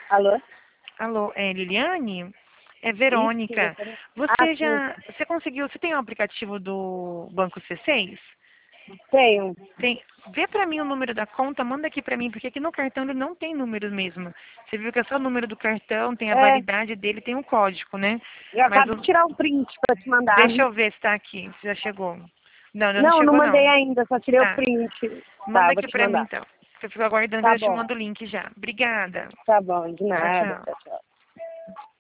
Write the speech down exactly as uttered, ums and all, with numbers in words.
Alô? Alô, é Liliane? É Isso, Verônica. doutora. Ah, Você sim, já, você conseguiu, você tem o aplicativo do Banco C seis? tenho. Tem, vê pra mim o número da conta, manda aqui pra mim, porque aqui no cartão ele não tem números mesmo. Você viu que é só o número do cartão, tem a É, validade dele, tem um código, né? eu Mas acabo de o, tirar um print pra te mandar. deixa eu ver se tá aqui, se já chegou. Não, ainda não Não, não chegou mandei não. ainda, só tirei o Tá. print. Tá, Manda vou aqui te pra mim mandar. então. Eu fico aguardando que Tá eu já te bom, mando o link já. Obrigada. tá bom, de Tchau, nada. tchau. Tchau, tchau.